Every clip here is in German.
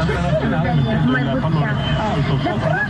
mai bocciato. La prima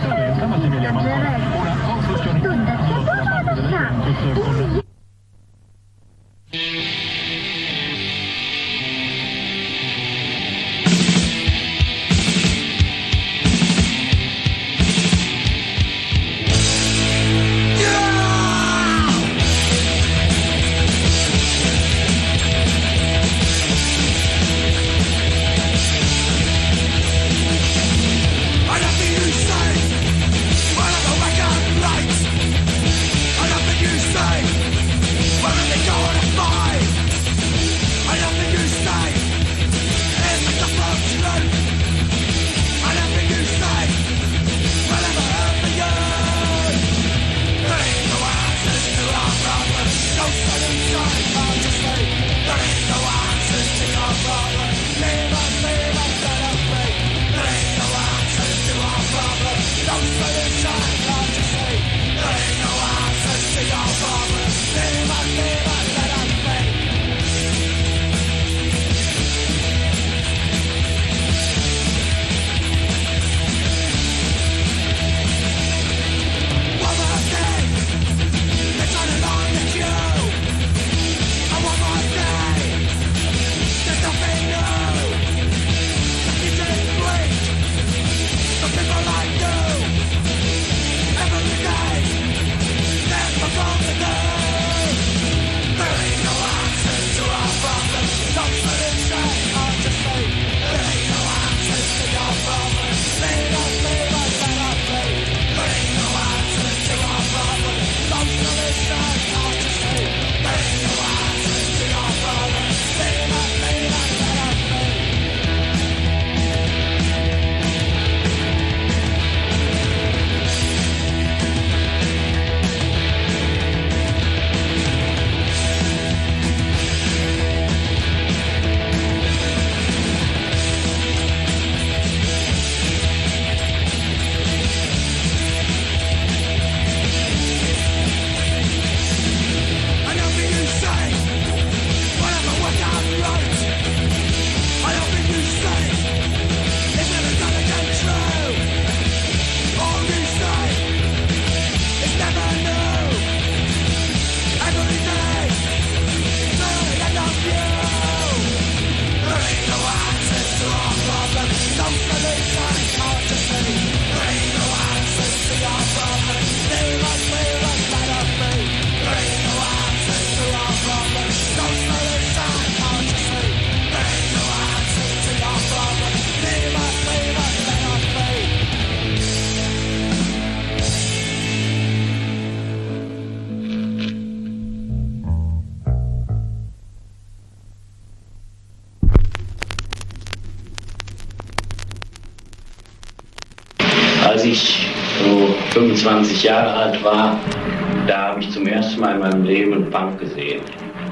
Als ich so 25 Jahre alt war, da habe ich zum ersten Mal in meinem Leben einen Punk gesehen.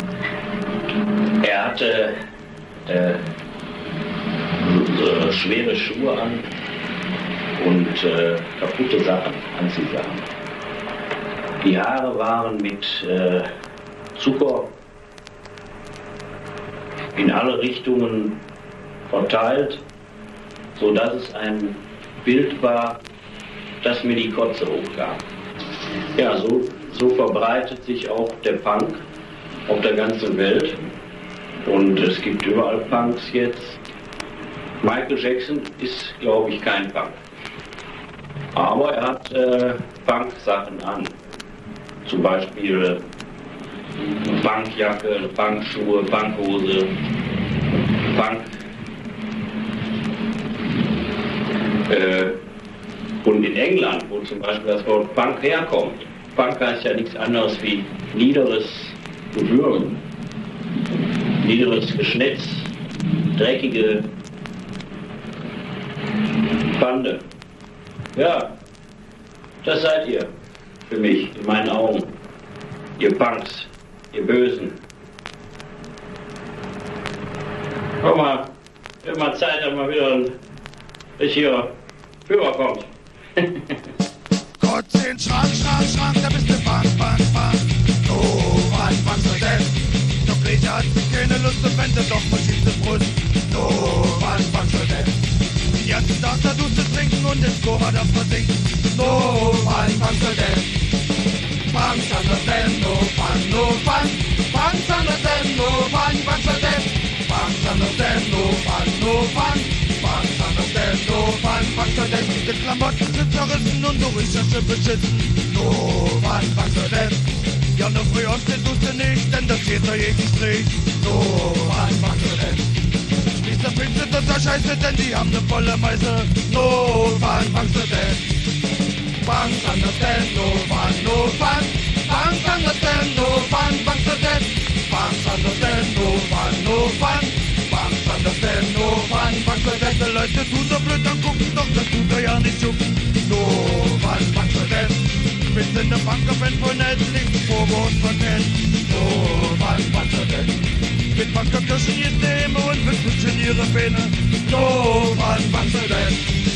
Er hatte so schwere Schuhe an und kaputte Sachen, Anziehsachen. Die Haare waren mit Zucker in alle Richtungen verteilt, sodass es ein Bild war, dass mir die Kotze hochkam. Ja, so verbreitet sich auch der Punk auf der ganzen Welt. Und es gibt überall Punks jetzt. Michael Jackson ist, glaube ich, kein Punk. Aber er hat Punk-Sachen an. Zum Beispiel Punkjacke, Punkschuhe, Punkhose, Punk. Und in England, wo zum Beispiel das Wort Punk herkommt, Punk heißt ja nichts anderes wie niederes Gewürm, niederes Geschnetz, dreckige Bande. Ja, das seid ihr für mich, in meinen Augen. Ihr Punks, ihr Bösen. Komm mal, wird mal Zeit, dass mal wieder ein richtiger Führer kommt. Gott in Schrank, Schrank, Schrank, da bist du Punk, Punk, Punk. Oh, was soll denn? Doch Grete hat keine Lust und wenn sie doch verschiebt das Brust. Oh, was soll denn? Den ganzen Tag da Duste trinken und ins Koma das versinken. No fun, punks are dead. Punks understand, no fun, no fun. Punks understand, no fun, punks are dead. Punks understand, no fun, no fun. Punks understand, no fun, punks are dead. Die Klamotten sind zerrissen und du riechst schon beschissen. No fun, punks are dead. Ja, ne früh aufstehen tust du nicht, denn das geht da jeden Strich. No fun, punks are dead. Der Film sind total scheiße, denn die haben ne volle Meise. No fun, punks are dead. Punks understand, no fun, no fun. Punks understand, no fun, punks are dead. Punks understand, no fun, no fun. Punks understand, no fun, punks are dead. Die Leute tun so blöd angucken, doch das tut er ja nicht jucken. No fun, punks are dead. Wir sind ne Punker-Fan von Netflix, Probe und Content. No fun, punks are dead. Mit Punker-Kirschen ist der Himmel und mit Fischen ihre Beine. No fun, punks are dead.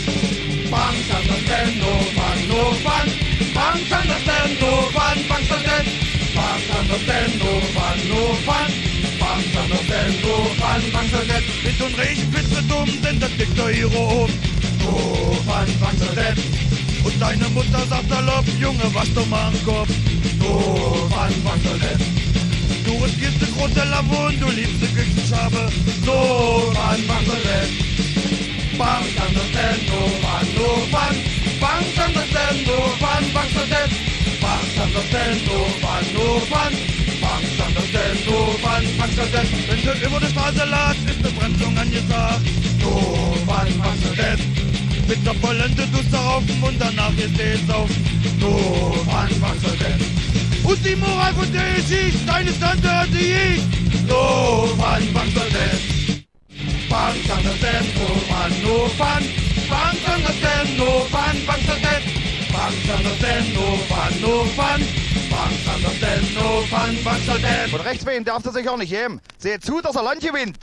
Punks understand, no fun, no fun. Punks understand, no fun, punks are dead. Punks understand, no fun, no fun. Punks understand, no fun, punks are dead. Wind und Regen, Blitze dumm, denn das liegt doch ihre oben. No fun, punks are dead. Und deine Mutter sagt salopp, Junge, wasch doch mal den Kopf. No fun, punks are dead. Du riskierst ne große Lavo und du liebst ne Küchenschabe. No fun, punks are dead. Punks understand, no fun, no fun. Punks understand, no fun, punks are dead. Punks understand, no fun, no fun. Punks understand, no fun, punks are dead. Wenn du über die Straße ladst, ist ne Bremsung angesagt. No fun, punks are dead. Mit der Polente tust du raufen und danach ist es saufen. No fun, punks are dead. Und die Moral von der Geschichte, deine Tante hat sie nicht. No fun, punks are dead. Punks understand, no fun, no fun. Punks understand, no fun, punks are dead. Punks understand, no fun, no fun. Punks understand, no fun, punks are dead. Von rechts wehen darf er sich auch nicht heben. Seht zu, dass er Land gewinnt.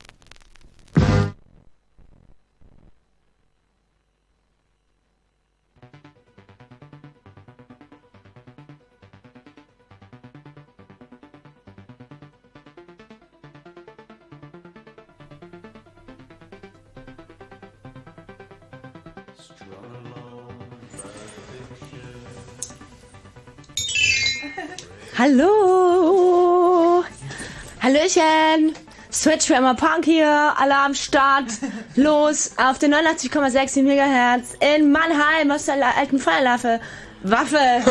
Hallo! Hallöchen! Switch für immer Punk hier, alle am Start. Los, auf den 89,6 MHz in Mannheim aus der alten Feuerwaffe. Was?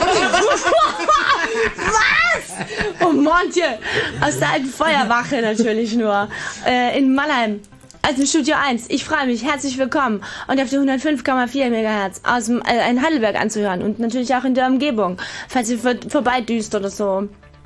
Oh Montje! Aus der alten Feuerwache natürlich nur. In Mannheim. Also im Studio 1. Ich freue mich. Herzlich willkommen. Und auf die 105,4 MHz aus dem, in Heidelberg anzuhören. Und natürlich auch in der Umgebung. Falls ihr vorbeidüst oder so.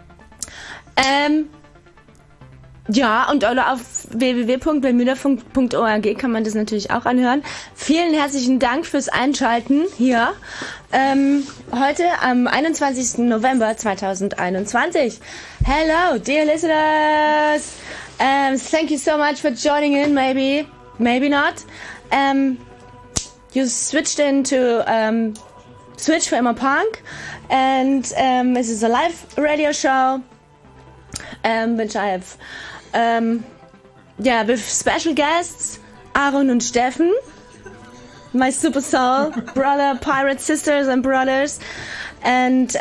Ja, und oder auf www.bermudafunk.org kann man das natürlich auch anhören. Vielen herzlichen Dank fürs Einschalten hier. Heute am 21. November 2021. Hello, dear listeners. Thank you so much for joining in. Maybe not. You switched into Switch for Immer Punk, and this is a live radio show, which I have, with special guests, Aaron und Steffen, my super soul brother, pirate sisters and brothers, and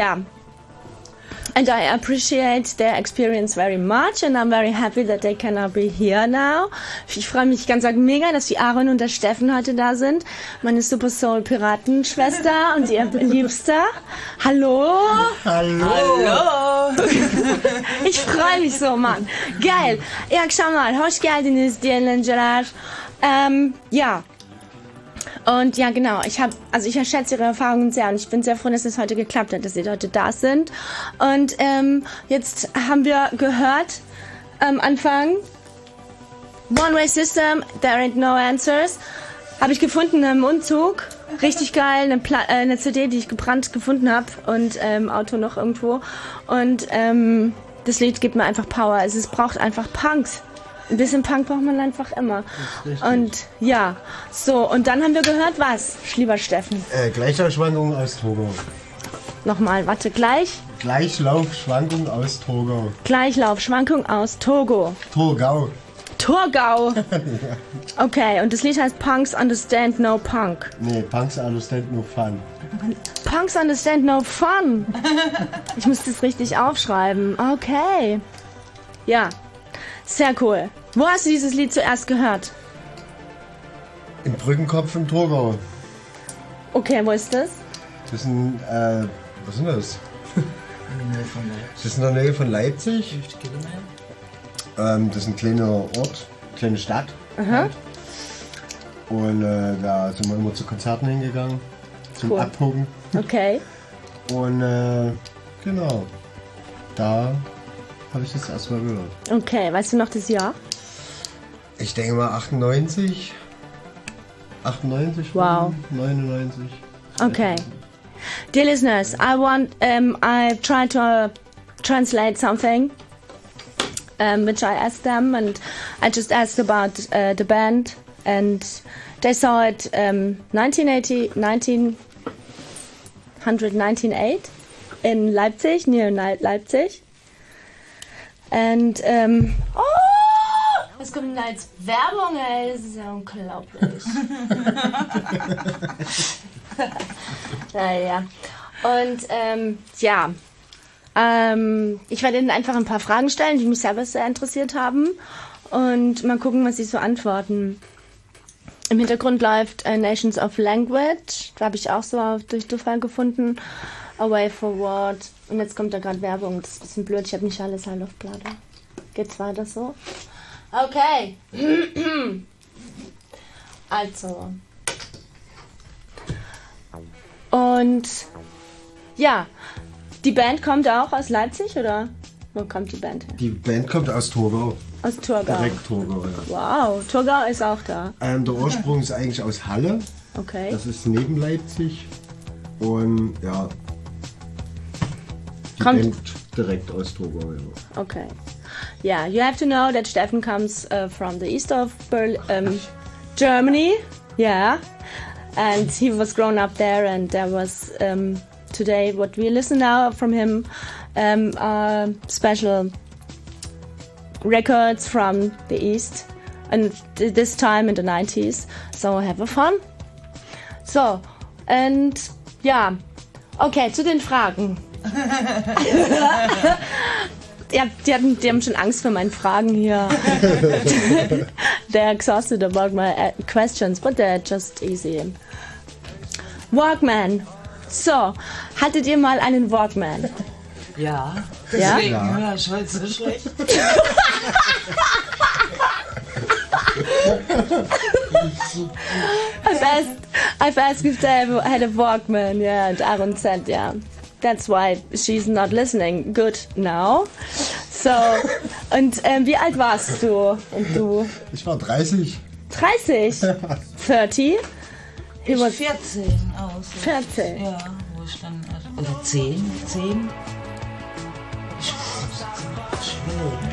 And I appreciate their experience very much and I'm very happy that they cannot be here now. Ich freue mich ganz mega, dass die Aaron und der Steffen heute da sind. Meine Super Soul Piratenschwester und ihr Liebster. Hallo. Hallo. Hallo. Ich freue mich so, Mann. Geil. İyi akşamlar. Hoş geldiniz dinleyiciler. Ja. Und ja, genau, ich schätze Ihre Erfahrungen sehr und ich bin sehr froh, dass es heute geklappt hat, dass Sie heute da sind. Und jetzt haben wir gehört am Anfang One-Way System, There Ain't No Answers. Habe ich gefunden im Umzug. Richtig geil, eine CD, die ich gebrannt gefunden habe und Auto noch irgendwo. Und das Lied gibt mir einfach Power. Es braucht einfach Punks. Ein bisschen Punk braucht man einfach immer. Und ja, so, und dann haben wir gehört, was, lieber Steffen? Gleichlaufschwankungen aus Togo. Nochmal, warte, Gleichlaufschwankungen aus Togo. Gleichlaufschwankung aus Togo. Togau. Thurgau. Okay, und das Lied heißt Punks Understand No Punk. Nee, Punks Understand No Fun. Punks Understand No Fun. Ich muss das richtig aufschreiben. Okay. Ja, sehr cool. Wo hast du dieses Lied zuerst gehört? Im Brückenkopf im Thurgau. Okay, wo ist das? Das ist ein, was ist denn das? Das ist in der Nähe von Leipzig. 50 Kilometer. Das ist ein kleiner Ort, kleine Stadt. Aha. Und da sind wir immer zu Konzerten hingegangen, zum Cool. Abgucken. Okay. Und genau, da habe ich das erstmal gehört. Okay, weißt du noch das Jahr? Ich denke mal 98. 98, Wow. 99. Okay. Dear listeners, I tried to translate something, which I asked them, and I just asked about the band, and they saw it 1998 in Leipzig, near Leipzig. And, es kommt als Werbung, ey, das ist ja unglaublich. Naja. Und ich werde Ihnen einfach ein paar Fragen stellen, die mich selber sehr interessiert haben. Und mal gucken, was Sie so antworten. Im Hintergrund läuft Nations of Language. Da habe ich auch so durch Zufall gefunden. A Way Forward. Und jetzt kommt da gerade Werbung. Das ist ein bisschen blöd. Ich habe nicht alles halt auf Platte. Geht's weiter so? Okay. Also. Und ja, die Band kommt auch aus Leipzig, oder wo kommt die Band her? Die Band kommt aus Thurgau. Aus Thurgau. Direkt Thurgau, ja. Wow, Thurgau ist auch da. Der Ursprung ist eigentlich aus Halle. Okay. Das ist neben Leipzig. Und ja, die Kommt- Band direkt aus Thurgau, ja. Okay. Yeah, you have to know that Steffen comes from the east of Germany. Yeah. And he was grown up there, and there was today what we listen now from him are special records from the east, and this time in the 90s. So have a fun. So, and yeah, okay, zu den Fragen. Ja, die haben schon Angst vor meinen Fragen hier. They're exhausted about my questions, but they're just easy. Walkman. So, hattet ihr mal einen Walkman? Ja, Ja? deswegen höre ich heute so schlecht. I've asked if they had a Walkman, yeah, and Aaron said, yeah. That's why she's not listening. Good now. So, und wie alt warst du? Und du? Ich war 30. 30? 30? Ich war 14 aus. 14? Ja, wo ich dann, oder 10. Ich schwöre.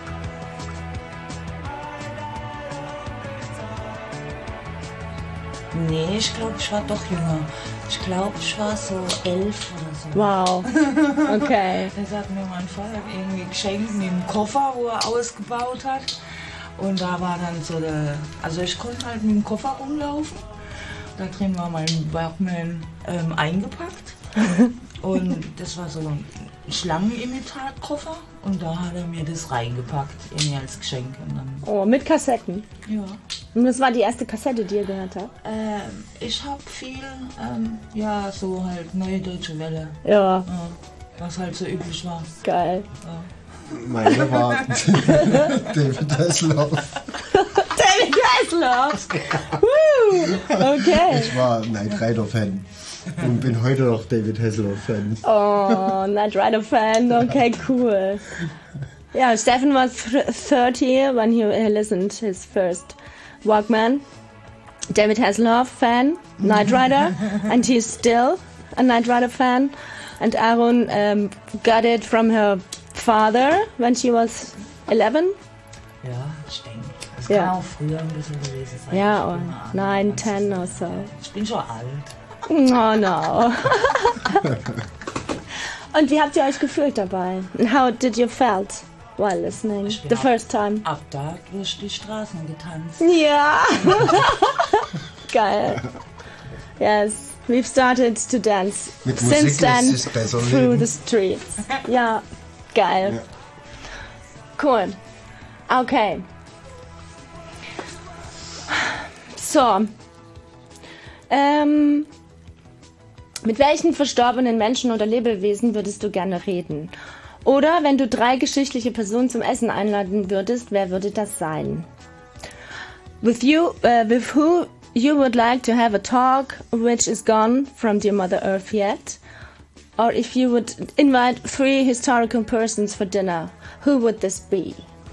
Nee, ich glaube, ich war doch jünger. Ich glaube, ich war so 11 oder so. Wow. Okay. Das hat mir mein Vater irgendwie geschenkt mit dem Koffer, wo er ausgebaut hat. Und da war dann so also ich konnte halt mit dem Koffer rumlaufen. Da drin war mein Walkman eingepackt. Und das war so ein Schlangenimitatkoffer. Und da hat er mir das reingepackt, irgendwie als Geschenk. Und dann, Oh, mit Kassetten. ja. Und das war die erste Kassette, die ihr gehört habt? Ich habe viel, ja, so halt Neue Deutsche Welle. Ja, Ja, was halt so üblich war. geil. Meine war David Hasselhoff. David Hasselhoff! Woo! Okay. Ich war Knight Rider Fan und bin heute noch David Hasselhoff Fan. Oh, Knight Rider fan. Okay, cool. Yeah, Stefan was 30 when he listened his first Walkman. David Hasselhoff fan, Knight Rider, and he's still a Knight Rider fan. And Aaron got it from her father when she was 11. Ja, ich denke. Das Ja. kann auch früher ein bisschen gewesen sein. Yeah, Ich or bin mal alt. 9, 10 or so. Ich bin schon alt. Oh no. Und wie habt ihr euch gefühlt dabei? And how did you felt? while listening? Ich bin The ab- first time. Ab da durch die Straßen getanzt. Ja. Geil. Yes, we've started to dance Mit since Musik then lässt es besser through leben. the streets. Ja, geil. Ja. Cool. Okay. So. Mit welchen verstorbenen Menschen oder Lebewesen würdest du gerne reden? Oder wenn du 3 geschichtliche Personen zum Essen einladen würdest, wer würde das sein? With who you would like to have a talk which is gone from dear Mother Earth yet? Or if you would invite 3 historical persons for dinner, who would this be?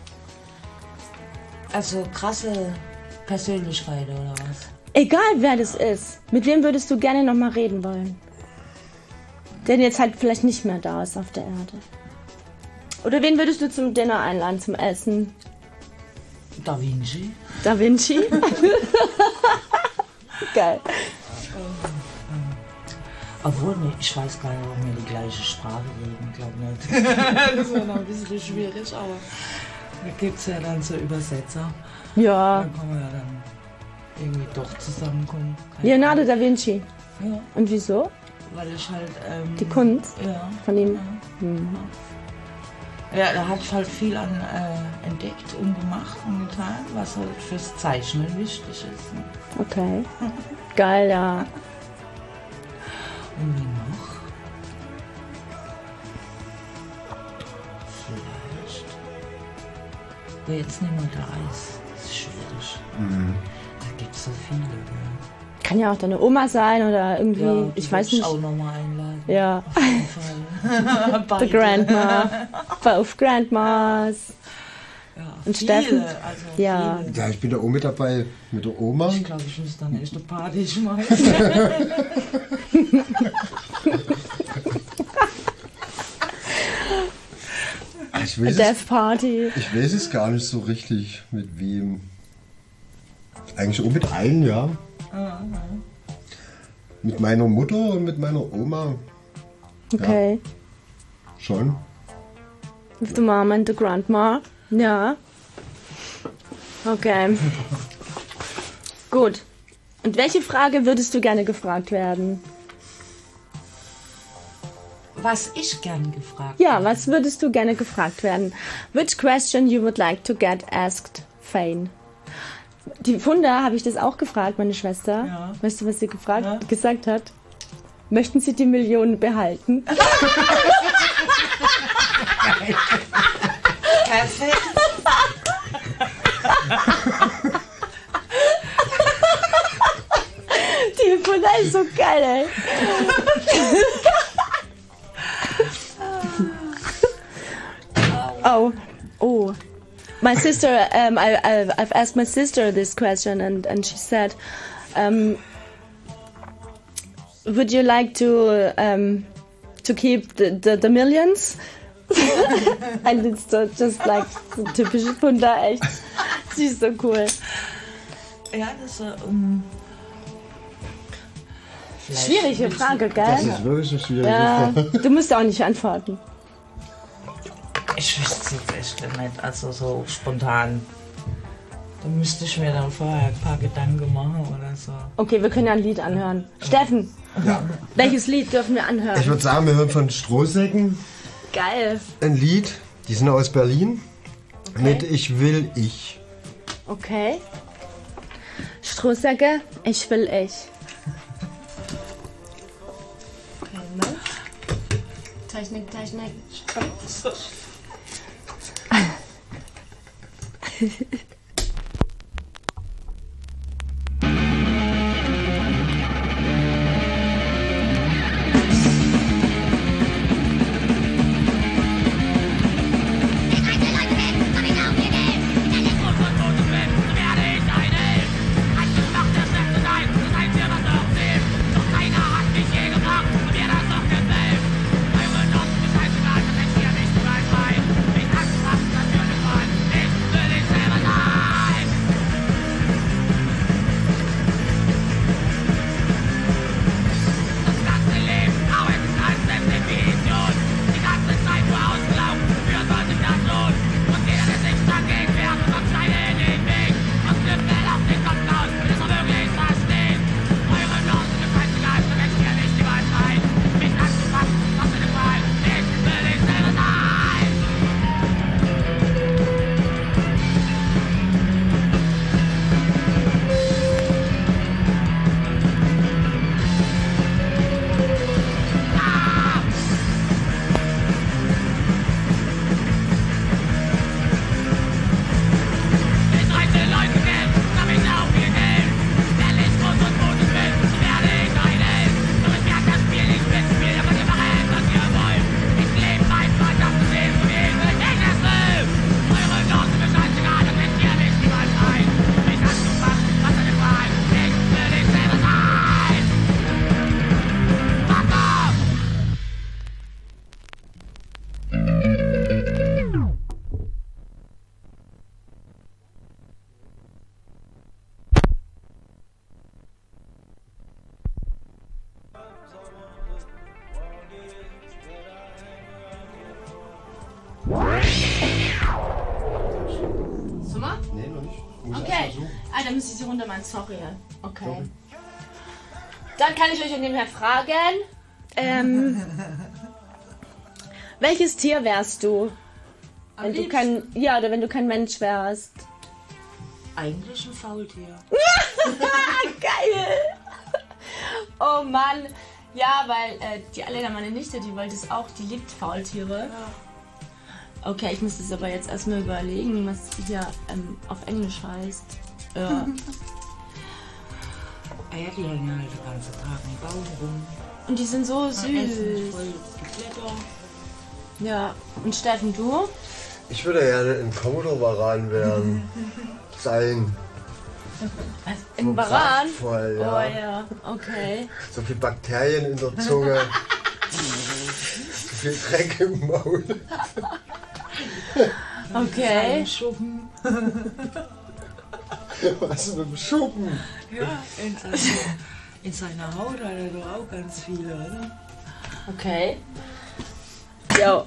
Also krasse Persönlichkeit oder was? Egal wer das ist, mit wem würdest du gerne noch mal reden wollen? Der jetzt halt vielleicht nicht mehr da ist auf der Erde. Oder wen würdest du zum Dinner einladen, zum Essen? Da Vinci. Da Vinci? Geil. Obwohl, nee, ich weiß gar nicht, ob wir die gleiche Sprache reden, glaube nicht. Das wäre noch ein bisschen schwierig, aber da gibt es ja dann so Übersetzer. Ja. Dann kann man ja dann irgendwie doch zusammenkommen. Keine Leonardo da Vinci. Ahnung. Ja, Und wieso? weil ich halt... Die Kunst Ja. von ihm. Ja, da hat halt viel an entdeckt und gemacht und getan, was halt fürs Zeichnen wichtig ist. Ne? Okay. Geil, ja. Und wie noch? Vielleicht. Wer jetzt nicht mehr da ist, ist schwierig. Da gibt es so viele. Gell? Kann ja auch deine Oma sein oder irgendwie, Ja, die ich weiß würd nicht. auch nochmal einladen. Ja. Auf jeden Fall. The Grandma. Both Grandmas. Ja, Und viele, Steffen? Also Ja. Viele. Ja, ich bin da auch mit dabei, mit der Oma. Ich glaube, ich muss dann echt eine Party schmeißen. Ich A weiß, Death Party. ich weiß es gar nicht so richtig, mit wem. Eigentlich auch mit allen, ja. Mit meiner Mutter und mit meiner Oma Okay. schon. With the mom and the grandma. Ja. Okay. Gut. Und welche Frage würdest du gerne gefragt werden? Was ich gern gefragt Ja, was würdest du gerne gefragt werden? Which question you would like to get asked, Fane? Die Funda habe ich das auch gefragt, meine Schwester. Ja. Weißt du, was sie gesagt hat? Möchten Sie die Millionen behalten? Perfekt. Die Funda ist so geil, ey. Oh. My sister, I've asked my sister this question and she said, would you like to keep the millions? And it's just like so typische Funda, echt. Sie ist so cool. Ja, das ist Schwierige Frage, Das gell? ist wirklich eine schwierige Ja, Frage. du musst auch nicht antworten. Ich wüsste es echt nicht, also so spontan. Da müsste ich mir dann vorher ein paar Gedanken machen oder so. Okay, wir können ja ein Lied anhören. Steffen, welches Lied dürfen wir Ich anhören? würde sagen, wir hören von Strohsäcken Geil. ein Lied. Die sind aus Berlin. Mit Ich will ich. Okay. Strohsäcke, ich will ich. Moment. Technik. Ich will ich selber sein. Okay. Ah, dann müsste ich sie runter machen. Sorry. Okay. Dann kann ich euch nebenher fragen. Welches Tier wärst du? Wenn du wenn du kein Mensch wärst. Eigentlich ein Faultier. Geil! Oh Mann. Ja, weil die Alena, meine Nichte, die wollte es auch, die liebt Faultiere. Ja. Okay, ich muss das aber jetzt erstmal überlegen, was hier auf Englisch heißt. Ja. Ja, die hängen halt den ganzen Tag im Baum rum. Und die sind so süß. Voll Blätter. Ja, und Steffen, du? Ich würde gerne ein Komodo-Varan werden. Sein. Ein Varan? Voll, ja. Oh ja, okay. So viel Bakterien in der Zunge. So viel Dreck im Maul. Okay. Schuppen. Was mit dem Schuppen? Ja, in seiner Haut hat er doch auch ganz viele, oder? Okay. So,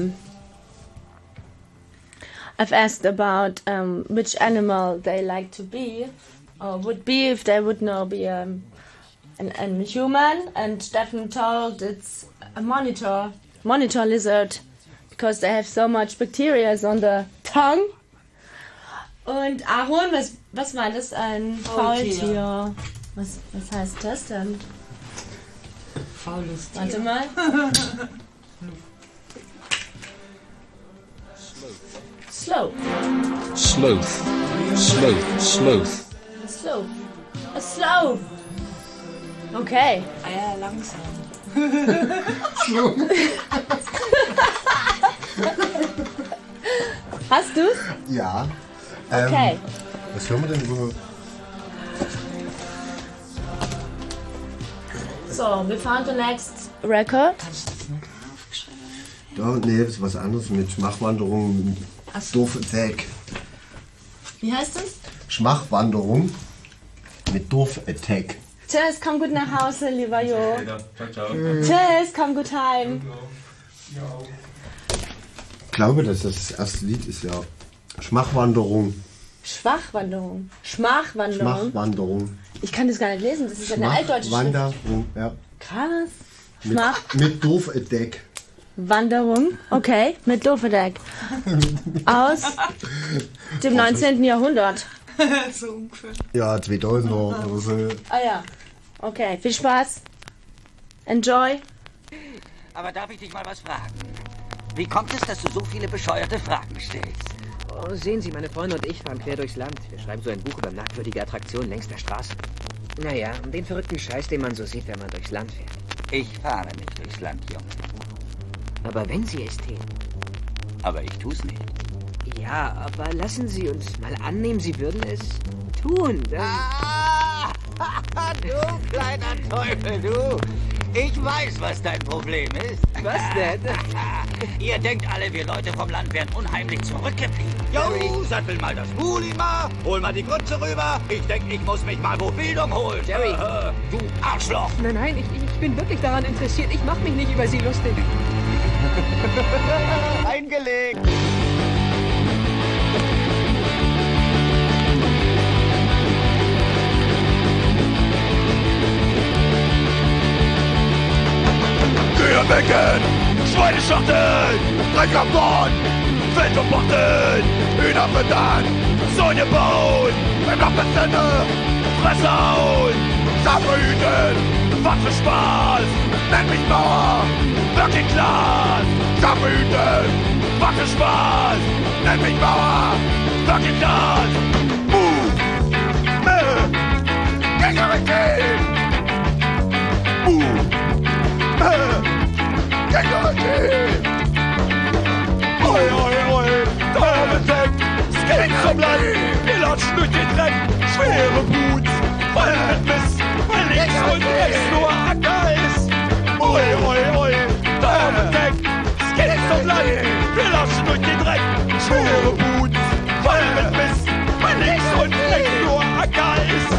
I've asked about which animal they like to be, or would be if they would now be a human, and Steffen told it's a monitor lizard, because they have so much bacteria on the tongue. Und Aaron, was war das? Ein Faultier. Was heißt das denn? Faules Tier. Warte mal. Sloth. Sloth. Sloth. Sloth. Sloth. A sloth. Okay. Ah ja, langsam. Hast du's? Ja. Okay. Was hören wir denn über? So, we found the next record. Da, nee, das ist was anderes mit Schmachwanderung. Doof Attack. Wie heißt es? Schmachwanderung mit Doof Attack. Tschüss, komm gut nach Hause, lieber Jo. Tschüss, komm gut heim. Ich glaube, dass das erste Lied ist ja Schmachwanderung. Schwachwanderung. Schmachwanderung. Schmachwanderung. Ich kann das gar nicht lesen, das ist eine altdeutsche Schrift. Wanderung, ja. Krass. Mit Doof Attack. Wanderung, okay, mit Dofedeck. Aus dem 19. Jahrhundert. So ungefähr. Ja, 2000er oder so. Ah ja, okay, viel Spaß. Enjoy. Aber darf ich dich mal was fragen? Wie kommt es, dass du so viele bescheuerte Fragen stellst? Oh, sehen Sie, meine Freunde und ich fahren quer durchs Land. Wir schreiben so ein Buch über merkwürdige Attraktionen längs der Straße. Naja, um den verrückten Scheiß, den man so sieht, wenn man durchs Land fährt. Ich fahre nicht durchs Land, Junge. Aber wenn Sie es täten. Aber ich tu's nicht. Ja, aber lassen Sie uns mal annehmen, Sie würden es tun. Du kleiner Teufel, du! Ich weiß, was dein Problem ist. Was denn? Ihr denkt alle, wir Leute vom Land wären unheimlich zurückgeblieben. Jo, sattel mal das Hulima, hol mal die Grütze rüber. Ich denk, ich muss mich mal wo Bildung holen. Jerry. Du Arschloch! Nein, ich bin wirklich daran interessiert. Ich mach mich nicht über Sie lustig. Eingelegt! Kühebecken, Schweineschachteln, Dreckabborn, Feld und Botten, Hühner füttern, Sonne bauen, im Nachbarzelle, Fresse hauen, Schafe hüten, was für Spaß, nenn mich Bauer, wirklich Glas, Schafe hüten, was für Spaß, nenn mich Bauer, wirklich Glas, Gängerität, Gängerität, oi, oi, oi, Damendeck, Skate zum Land, wir latschen durch den Dreck, schwere Boots, voll mit Mist, weil links und rechts nur Acker ist, oi, oi, oi, Damendeck, Skate zum Land, wir latschen durch den Dreck, schwere Boots, voll mit Mist, weil links und rechts nur Acker ist.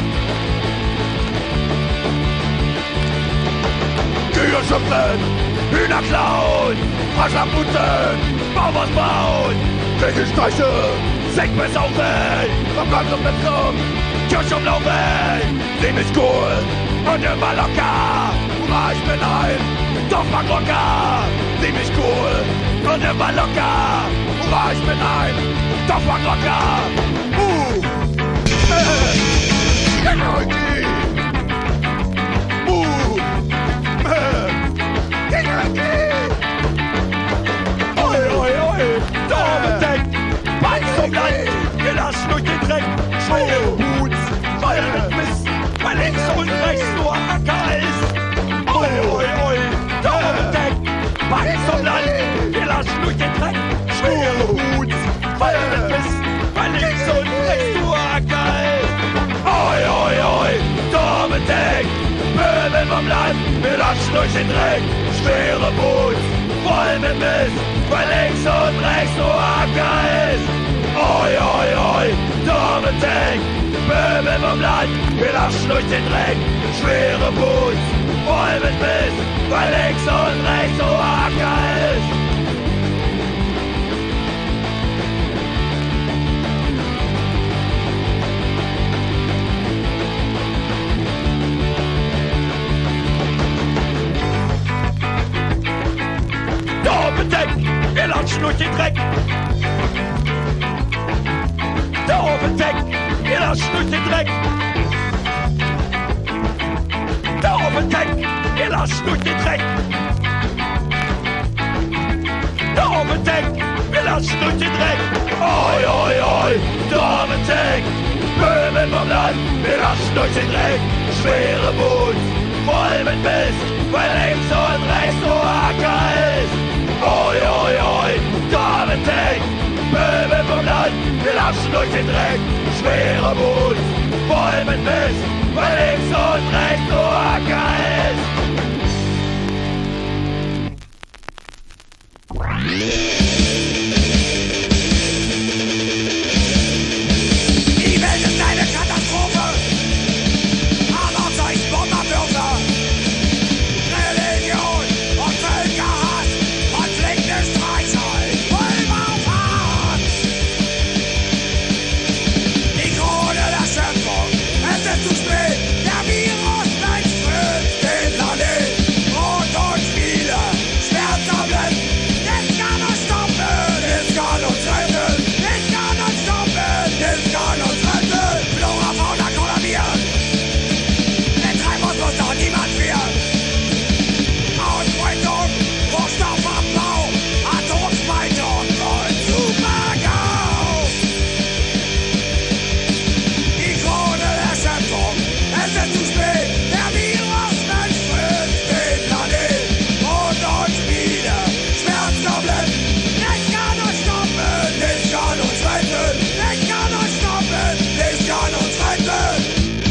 Kühe schöpfen, Bagger klauen, Ascherputzen, Bauern bauen, Wege streichen, Sekt besaufen, am Gang und Betrug, Kirche umlaufen, Leben ist cool und immer locker, hurra, ich bin ein Dorfbankrocker, Leben ist cool und immer locker, hurra, ich bin ein Dorfbankrocker, gelassen durch den Dreck, schwere Boots, voll mit Mist, weil links und rechts nur Acker ist. Oi, oi, oi, da oben Deck, Backen zum Land, gelassen durch den Dreck, schwere Boots, voll mit Mist, weil links und rechts nur Acker ist. Oi, oi, oi, da oben Deck, Möbel vom Land, gelassen durch den Dreck, schwere Boots, voll mit Mist, weil links und rechts nur Acker ist. Oi, oi, oi, dumme Deck, Möbel vom Land, gelassen durch den Dreck, schwere Boots, voll mit Mist, weil links und rechts so Acker ist. Dumme Deck, gelassen durch den Dreck, da oben Deck, gelassen durch den Dreck. Da oben Deck, gelassen durch den Dreck. Da oben Deck, gelassen durch den Dreck. Oi, oi, oi, da oben Deck, Möbel vom Land, gelassen durch den Dreck. Schwere Boots, voll mit Mist, weil links und rechts nur Acker ist. Oi, oi, oi, da oben Deck, Möbel vom Land, gelassen durch den Dreck, schwere Boots, voll mit Mist, weil links und rechts nur Acker ist. Die Welt ist eine Katastrophe, Arbeitszeug, Bomberbürger, Religion und Völkerhass, Konflikte, Streichholz, Pulverfahren. Die Krone der Schöpfung, es ist zu spät, der Virus durchströmt den Planet. Rot und Spiele, Schmerztabletten, nichts kann uns stoppen, nichts kann uns retten, nichts kann uns stoppen, nichts kann uns retten. Flora, Fauna kollabiert, den Treibhaus muss doch niemand führen. Ausbeutung, Rohstoffabbau, Atomspaltung und Supergau. Die Krone der Schöpfung, es ist zu spät, der Virus durchströmt den Planet. Rot und Spiele, Schmerztabletten, nichts kann uns stoppen, nichts kann uns retten, nichts kann uns stoppen, nichts kann uns retten.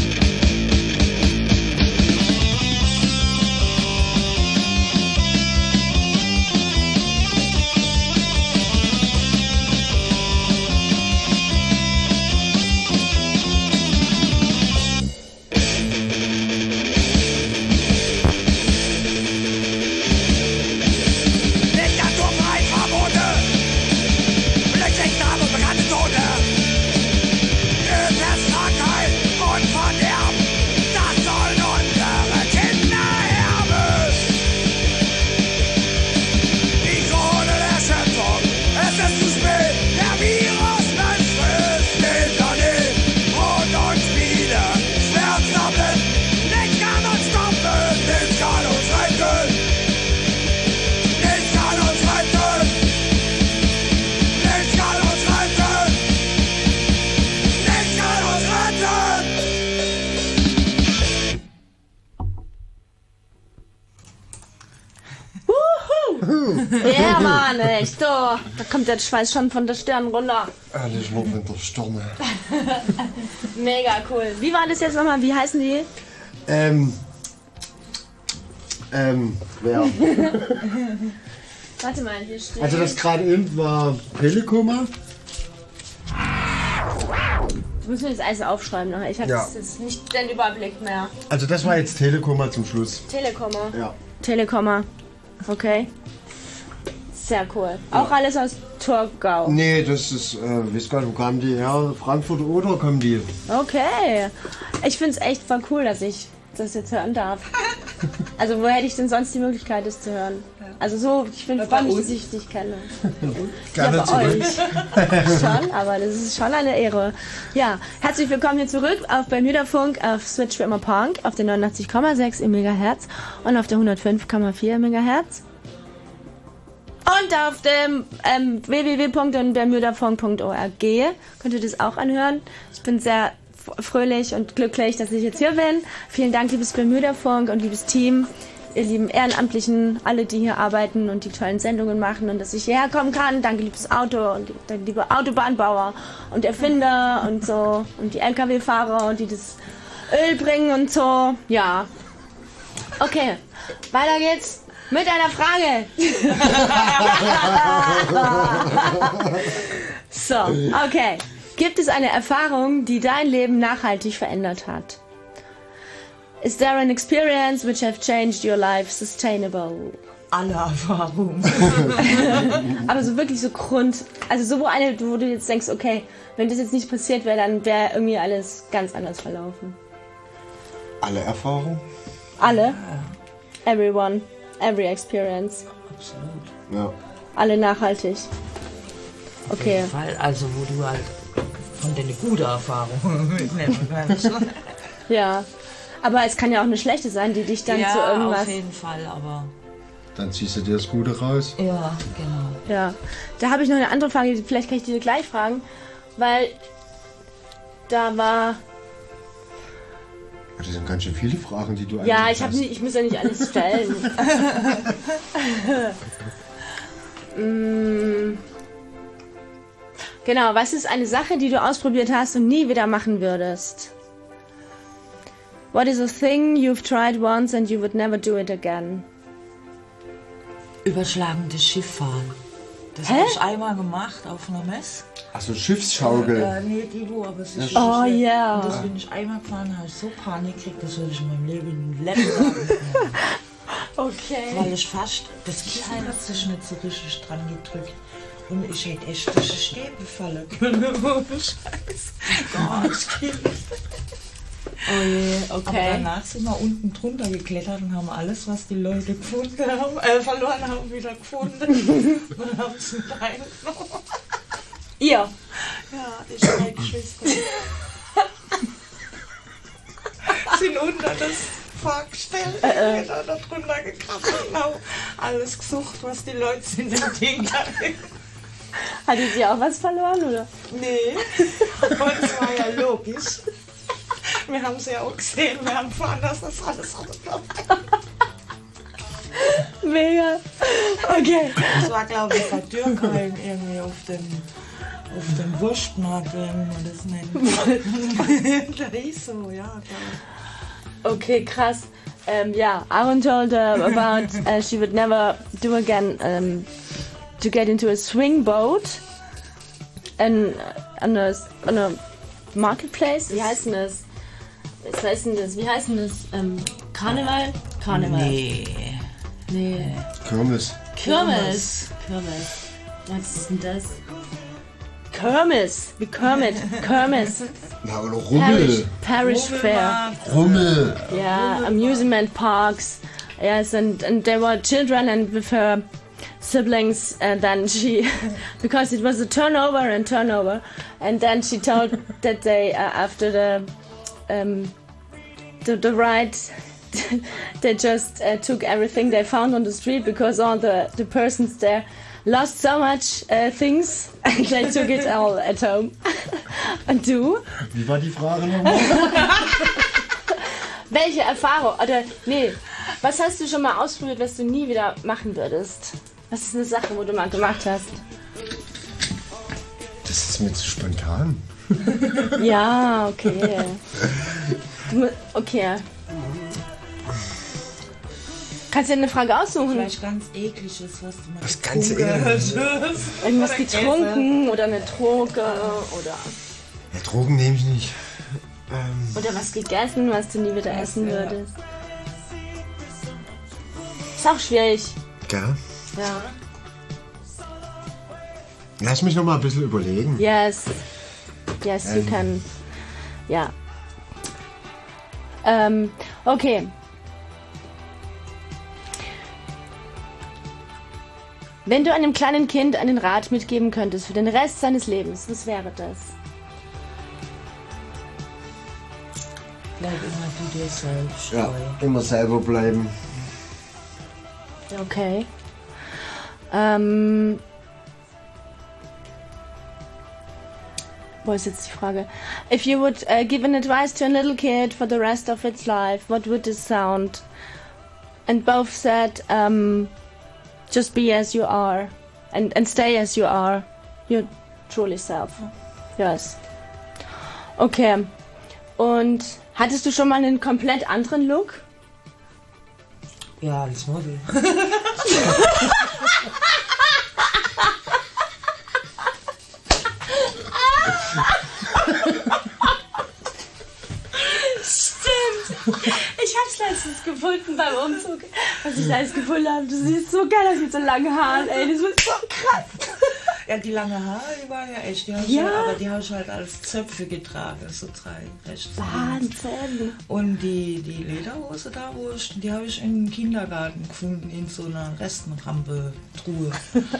Diktaturfreie Verbote, Flüchtlingsdrama und bekannte Tote, Pestkrankheit und Verderben, das sollen unsere Kinder erben. Die Krone der Schöpfung, es ist zu spät, der Virus durchströmt den Planet. Rot und Spiele, Schmerztabletten, nichts kann uns stoppen, nichts kann uns retten. Nichts kann uns retten! Nichts kann uns retten! Nichts kann uns retten! Ja, Mann, echt so. Da kommt der Schweiß schon von der Stirn runter. Alles nur von der Stirn. Mega cool. Wie war das jetzt nochmal? Wie heißen die? Wer? Warte mal, hier steht. Also das gerade eben war Telekoma. Du musst mir das alles aufschreiben noch. Ich habe Ja. jetzt nicht den Überblick mehr. Also das war jetzt Telekoma zum Schluss. Telekomma. Ja. Telekomma. Okay. Sehr cool. Auch alles aus Thurgau. Nee, das ist, weiß gar nicht, wo kamen die her? Frankfurt oder kommen die? Okay. Ich finde es echt voll cool, dass ich das jetzt hören darf. Also wo hätte ich denn sonst die Möglichkeit, das zu hören? Also so, ich finde es spannend, dass ich dich kenne. Gerne ja, bei zurück. euch. Schon, aber das ist schon eine Ehre. Ja, herzlich willkommen hier zurück auf Bermuda-Funk, auf Switch für immer Punk, auf den 89,6 im Megahertz und auf der 105,4 Megahertz. Und auf dem www.bermudafunk.org könnt ihr das auch anhören. Ich bin sehr fröhlich und glücklich, dass ich jetzt hier bin. Vielen Dank, liebes Bermuda-Funk und liebes Team, ihr lieben Ehrenamtlichen, alle, die hier arbeiten und die tollen Sendungen machen und dass ich hierher kommen kann. Danke, liebes Auto und liebe Autobahnbauer und Erfinder und so und die LKW-Fahrer und die das Öl bringen und so. Ja. Okay, weiter geht's. Mit einer Frage. So, okay. Gibt es eine Erfahrung, die dein Leben nachhaltig verändert hat? Is there an experience which have changed your life sustainable? Alle Erfahrungen. Aber so wirklich so also so wo du jetzt denkst, okay, wenn das jetzt nicht passiert wäre, dann wäre irgendwie alles ganz anders verlaufen. Alle Erfahrungen? Alle? Everyone. Every experience. Absolut. Ja. Alle nachhaltig. Okay. Auf jeden Fall, also wo du halt von deine gute Erfahrung mitnehmen kannst. Ja. Aber es kann ja auch eine schlechte sein, die dich dann zu irgendwas... auf jeden Fall, aber... Dann ziehst du dir das Gute raus. Ja, genau. Ja. Da habe ich noch eine andere Frage, vielleicht kann ich dir gleich fragen, weil da war... Das sind ganz schön viele Fragen, die du Ja, ich muss ja nicht alles stellen. Genau, was ist eine Sache, die du ausprobiert hast und nie wieder machen würdest? What is a thing you've tried once and you would never do it again? Überschlagendes Schiff fahren. Das habe ich einmal gemacht auf einer Messe. Achso, Schiffsschaukel. Nee, die du, aber es ist Oh ja. Und das bin ich einmal gefahren, habe ich so Panik gekriegt, das würde ich in meinem Leben sagen. Okay. Weil ich fast, das Kinn hat sich nicht so richtig dran gedrückt. Und ich hätte echt durch die Stäbe fallen können. Oh, Scheiße. Gott, Kind. Oh je, okay. Aber danach sind wir unten drunter geklettert und haben alles, was die Leute gefunden haben, verloren haben, wieder gefunden. Und haben es mit eingenommen. Ihr? Ja, ich und meine Geschwister. Sind unter das Fahrgestell da drunter gekrabbelt und haben alles gesucht, was die Leute in dem Ding hatten. Hattet ihr auch was verloren, oder? Nee, aber das war ja logisch. Wir haben es ja auch gesehen, wir haben gefahren, dass das alles dabei. Mega. Okay. Das war, glaube ich, bei Dürkheim irgendwie auf dem Wurstmarkt, wenn man das nennt. Da ist so, ja. Okay, krass. Yeah, Aaron told her about she would never do again to get into a swing boat and on a marketplace. Wie heißt denn das? Wie heißt denn das? Karneval? Karneval. Nee. Kirmes. Was ist denn das? Kirmes. Wie Kermit. Kirmes. Na, oder Rummel. Parish Fair. Rummel. Yeah, amusement parks. Yes, and there were children and with her siblings, and then she, because it was a turnover, and then she told that they, after the ride, they just took everything they found on the street because all the persons there lost so much things and they took it all at home. Und du? Wie war die Frage nochmal? Welche Erfahrung, oder nee, was hast du schon mal ausprobiert, was du nie wieder machen würdest? Was ist eine Sache, wo du mal gemacht hast? Das ist mir zu spontan. Ja, okay. Okay. Kannst du dir eine Frage aussuchen? Vielleicht ganz ekliges, was du mal Was ganz ekliges. Irgendwas getrunken oder eine Droge oder... Ja, Drogen nehme ich nicht. Oder was gegessen, was du nie wieder essen würdest. Ist auch schwierig. Gell? Ja. Lass mich noch mal ein bisschen überlegen. Yes, you can. Ja. Okay. Wenn du einem kleinen Kind einen Rat mitgeben könntest für den Rest seines Lebens, was wäre das? Bleib immer du dir selbst. Ja, immer selber bleiben. Okay. Wo ist jetzt die Frage? If you would give an advice to a little kid for the rest of its life, what would this sound? And both said, just be as you are and stay as you are. Your truly self. Yes. Okay. Und hattest du schon mal einen komplett anderen Look? Ja, als Model. Stimmt. Ich hab's letztens gefunden beim Umzug. Was ich alles gefunden habe. Du siehst so geil aus mit so langen Haaren, ey. Das wird so krass. Ja, die langen Haare, die waren ja echt. Die aber die habe ich halt als Zöpfe getragen. So 3 rechts. Wahnsinn. Und die Lederhose da, die habe ich im Kindergarten gefunden, in so einer Restenrampe-Truhe.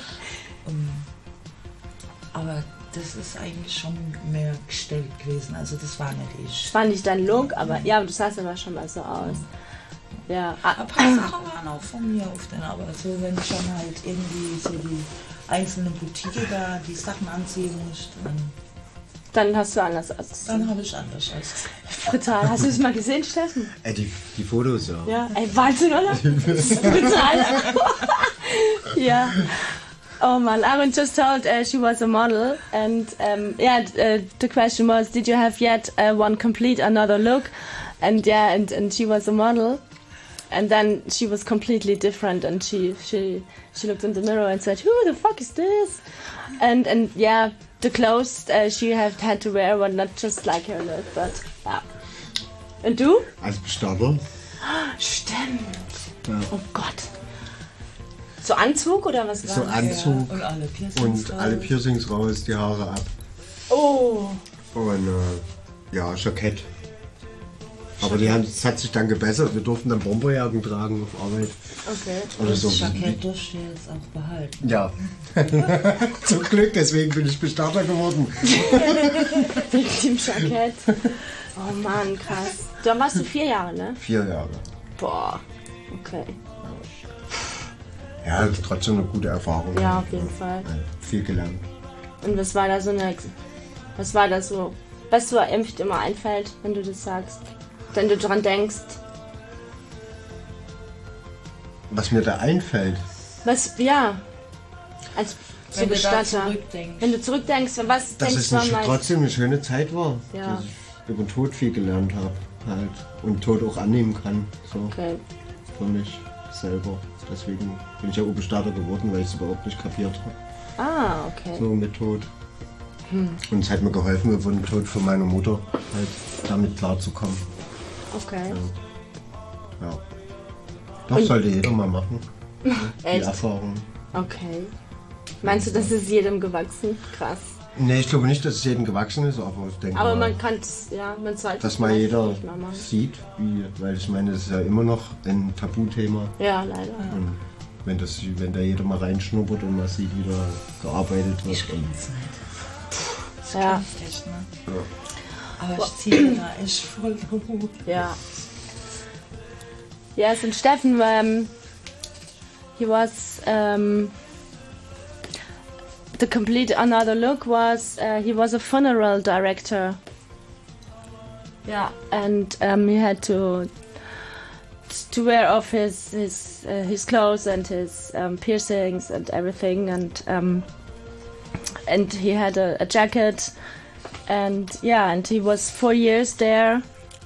Aber das ist eigentlich schon mehr gestellt gewesen. Also das war nicht ich. Das war nicht dein Look, aber ja, du sahst aber schon mal so aus. Ja. Ein paar Sachen waren auch von mir auf den, aber so wenn ich dann halt irgendwie so die einzelnen Boutique da die Sachen anziehen muss, dann hast du anders ausgesehen. Dann habe ich anders ausgesehen. Brutal. Hast du das mal gesehen, Steffen? Die Fotos, ja. Ja, ey, Wahnsinn, oder? Brutal. Ja. Oh man, Aaron just told she was a model, and the question was, did you have yet one complete another look? And yeah, and she was a model, and then she was completely different, and she looked in the mirror and said, who the fuck is this? And yeah, the clothes she had to wear were not just like her look, but yeah. Und du? Als Bestatter. Stimmt. Ja. Oh Gott. So Anzug oder was war so das? Anzug ja. Und alle Piercings raus, die Haare ab. Oh. Und Jackett. Aber das hat sich dann gebessert. Wir durften dann Bomberjacken tragen auf Arbeit. Okay. Oder so. Das Jackett durfte ich jetzt auch behalten. Ja. Zum Glück, deswegen bin ich Bestatter geworden. Mit dem Jackett. Oh Mann, krass. Da warst du 4 Jahre, ne? 4 Jahre. Boah. Okay. Ja, das ist trotzdem eine gute Erfahrung. Ja, auf jeden Fall. Viel gelernt. Und was war da so, was dir immer einfällt, wenn du das sagst? Wenn du dran denkst? Was mir da einfällt? Als Bestatter. Wenn du zurückdenkst, was dass denkst es du an trotzdem eine schöne Zeit war. Ja. Dass ich über den Tod viel gelernt habe. Halt. Und Tod auch annehmen kann. So. Okay. Für mich selber. Deswegen bin ich ja Bestatter geworden, weil ich es überhaupt nicht kapiert habe. Ah, okay. So mit Tod. Und es hat mir geholfen, über den Tod von meiner Mutter halt damit klarzukommen. Okay. Ja. Das sollte jeder mal machen. Echt? Die Erfahrung. Okay. Meinst du, das ist jedem gewachsen? Krass. Nee, ich glaube nicht, dass es jedem gewachsen ist, aber ich denke aber mal, man kann es, ja, man sollte es dass mal jeder mal machen. sieht, weil ich meine, das ist ja immer noch ein Tabuthema. Ja, leider. Und wenn da jeder mal reinschnuppert und mal sieht, wie da gearbeitet wird. Ich kenne es nicht. Ja. Echt, ne? Ja. Aber ich ziehe da echt voll gut. Ja. Yes, and Steffen, he was, the complete another look was, he was a funeral director. Yeah. And he had to wear off his clothes and his piercings and everything, and he had a jacket, and he was 4 years there.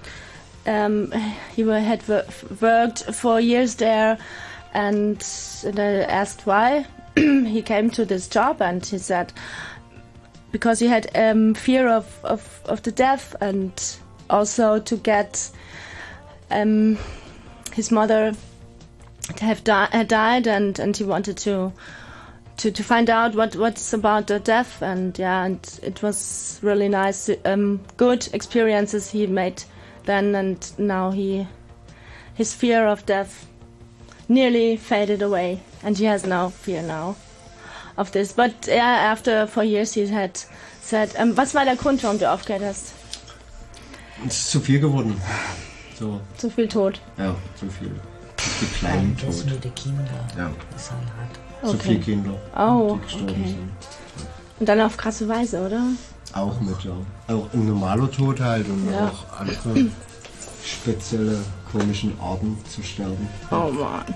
He had worked 4 years there, and I asked why he came to this job, and he said because he had fear of the death, and also to get his mother had died, and he wanted to find out what's about the death, and it was really nice, good experiences he made then, and now his fear of death nearly faded away, and he has no fear now of this. But after 4 years he had said, was war der Grund, warum du aufgehört hast? Es ist zu viel geworden. So. Zu viel Tod. Ja, zu viel. Zu viel kleinen Tod. Das mit den Kindern. Ja. Ist halt hart. Zu viele Kinder. Oh, die gestorben okay. sind. Und dann auf krasse Weise, oder? Auch mit, ja. Auch ein normaler Tod halt und auch andere spezielle, komischen Arten zu sterben. Oh Mann.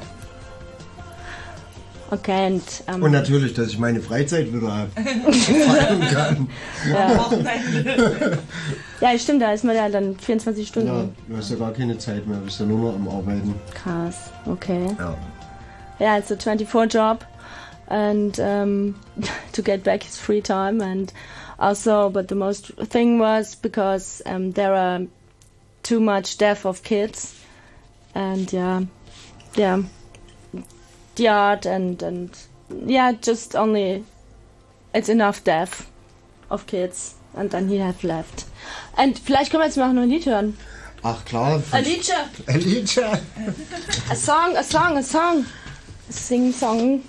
Okay, und natürlich, dass ich meine Freizeit wieder feiern kann. Ja, stimmt, da ist man ja dann 24 Stunden. Ja, du hast ja gar keine Zeit mehr, du bist ja nur noch am Arbeiten. Krass, okay. Ja. Yeah, it's a 24 job, and to get back his free time, and also, but the most thing was because there are too much death of kids, and the art and just only it's enough death of kids, and then he have left. And vielleicht können wir jetzt mal noch ein Lied hören. Ach klar. Ein Liedchen. Ein Liedchen. A song. Sing Song.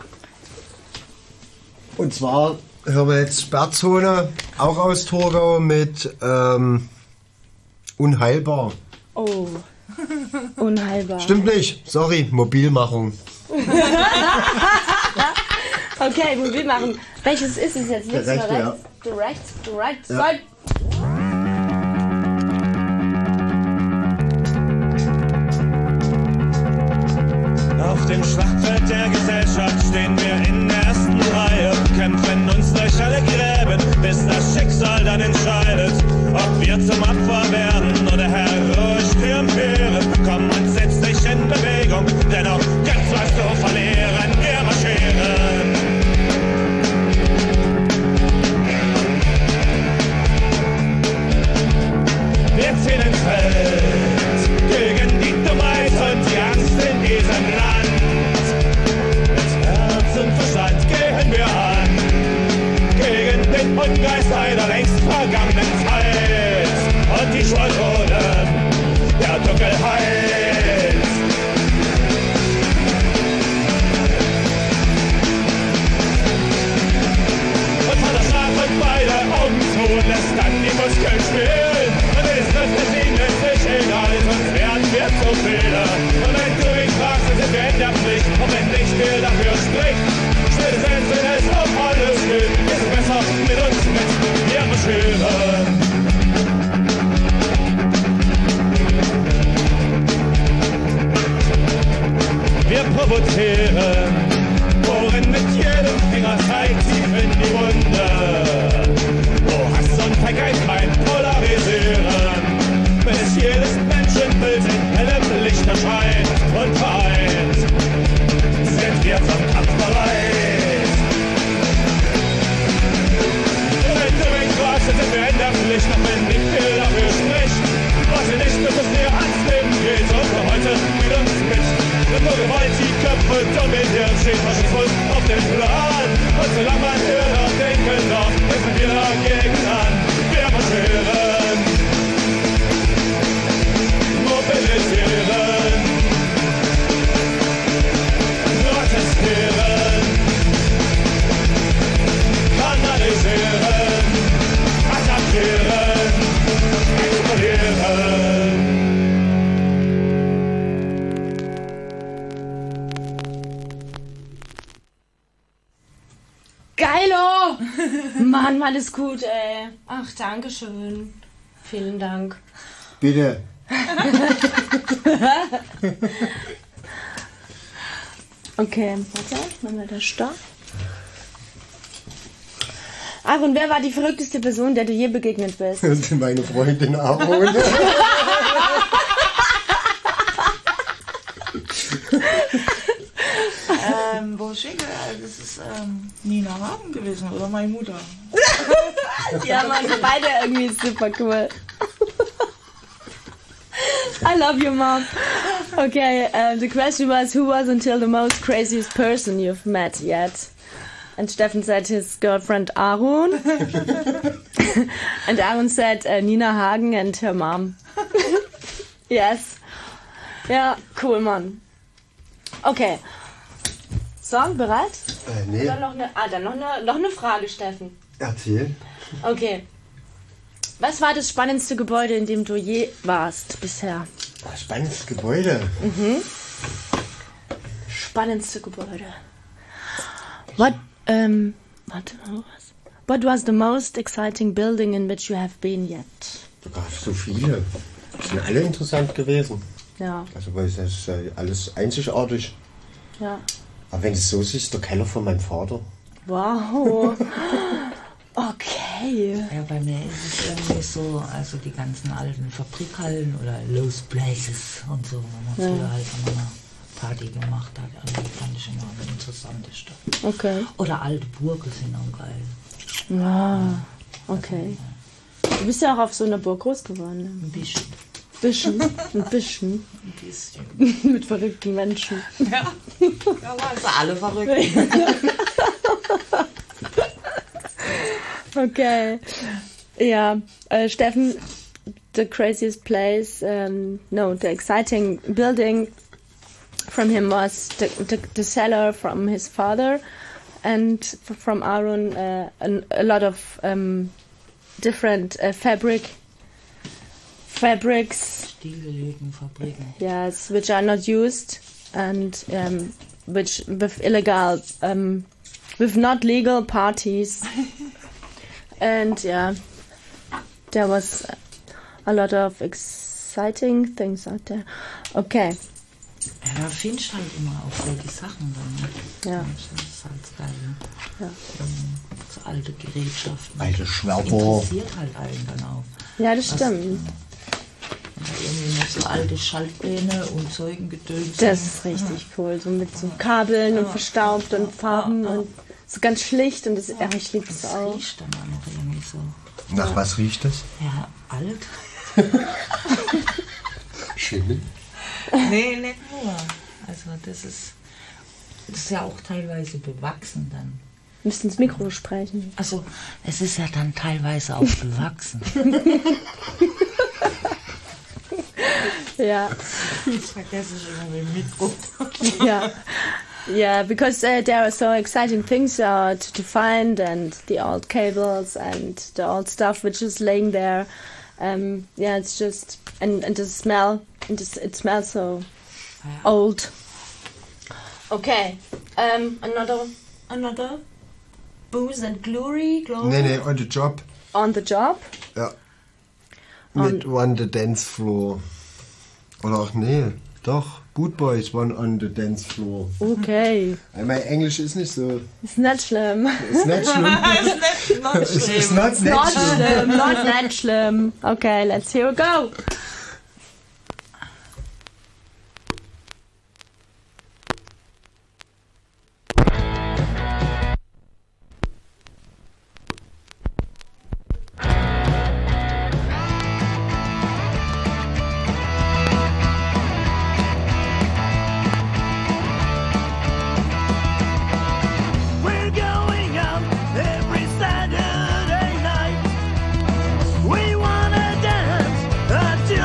Und zwar hören wir jetzt Sperrzone, auch aus Torgau, mit Unheilbar. Oh, unheilbar. Stimmt nicht, sorry, Mobilmachung. Okay, Mobilmachung. Welches ist es jetzt? Links oder rechts? Du rechts. Ja. Auf dem Schlachtfeld der Gesellschaft stehen wir in der ersten Reihe, kämpfen uns durch alle Gräben, bis das Schicksal dann entscheidet, ob wir zum Opfer werden oder heroisch triumphieren. Komm und setz dich in Bewegung, denn auch ganz was zu verlieren, wir marschieren. Wir ziehen ins Feld gegen die Dummheit und die Angst in diesem Land. Mit Herz und Verstand gehen wir an gegen den Ungeist einer längst vergangenen Zeit und die Schwallonen der Dunkelheit. Und hat das Schlaf und beide Augen zu, lässt dann die Muskeln spielen. Und ist es ihnen letztlich egal, sonst werden wir zu viele. Und wenn du ihn fragst, dann sind wir in der Pflicht. Und wenn nicht viel dafür spricht, spätestens wenn es auf alles geht, ist es besser mit uns mit, wir marschieren. Wir provozieren, bohren mit jedem Fingerzeig tief in die Wunde. Wo Hass und Vergeigtheit polarisieren, bis jedes Menschenbild in hellem Licht erscheint und vereint, sind wir zum Kampf bereit. Wenn du mich fragst, sind wir in der Pflicht, auch wenn nicht viel dafür spricht. Warte nicht, bis es dir ans Leben geht, und für heute mit uns mit. Wenn nur Gewalt die Köpfe dominiert, steht Faschismus auf dem Plan. Und solange man hören und denken darf, kämpfen wir dagegen an. Wir marschieren, mobilisieren, protestieren, kanalisieren, attackieren, explodieren. Geilo! Mann, alles gut, ey. Ach, danke schön. Vielen Dank. Bitte. Okay, warte, machen wir da Stopp. Ach, und wer war die verrückteste Person, der du je begegnet bist? Meine Freundin Aaron. Wo schicke? Das ist Nina Hagen gewesen oder meine Mutter. Die haben also beide irgendwie super cool. I love you, Mom. Okay, the question was, who was until the most craziest person you've met yet? And Steffen said his girlfriend Aaron. And Aaron said Nina Hagen and her mom. Yes. Ja, cool, Mann. Okay. Song, bereit? Nee. Dann noch eine Frage, Steffen. Erzähl. Okay. Was war das spannendste Gebäude, in dem du je warst bisher? Das spannendste Gebäude. Mhm. Spannendste Gebäude. What was the most exciting building in which you have been yet? Da gab es so viele. Die sind alle interessant gewesen. Ja. Also, weil es ist alles einzigartig. Ja. Aber wenn du es so siehst, der Keller von meinem Vater. Wow. Okay. Ja, bei mir ist es irgendwie so, also die ganzen alten Fabrikhallen oder Lost Places und so, wo man früher halt immer eine Party gemacht hat. Also die fand ich immer am interessantesten. Okay. Oder alte Burgen sind auch geil. Wow. Okay. Du bist ja auch auf so einer Burg groß geworden. Ne? Ein bisschen. Ein bisschen. Ein bisschen. Mit verrückten Menschen. Ja, ja, waren sie alle verrückt. Okay. Ja, Steffen, the craziest place, the exciting building from him was the cellar from his father, and from Aaron a lot of different fabrics. Stilllegenfabriken. Yes, which are not used and which with illegal, with not legal parties. And yeah, there was a lot of exciting things out there. Okay. Ja, da findest du halt immer auch solche Sachen dann. Ja. Das ist halt geil. Ja. So alte Gerätschaften. Alte Schwerter. Interessiert halt einen dann auch. Ja, das stimmt. Irgendwie noch so alte Schaltpläne und Zeugengedöns. Das ist richtig cool. So mit so Kabeln und verstaubt und Farben und so ganz schlicht. Und das, ich liebe das auch. Das riecht dann auch noch irgendwie so. Nach was riecht das? Ja, alt. Schimmel? Nee, nicht nur. Also das ist ja auch teilweise bewachsen dann. Müssten ins Mikro sprechen. Also es ist ja dann teilweise auch bewachsen. Ja. Das vergesse ich immer mit dem Mikro. Yeah, yeah, because there are so exciting things to find, and the old cables and the old stuff which is laying there. Yeah, it's just and the smell, and it smells so old. Okay, another booze and glory. Nee, on the job. On the job. Ja. Mit on the dance floor. Oder auch, nee, doch. Boot Boys one on the dance floor. Okay. Mein Englisch ist nicht so. Ist nicht schlimm. Ist nicht schlimm. It's not schlimm. Not schlimm. Okay, let's here we go. We're going out every Saturday night. We wanna dance until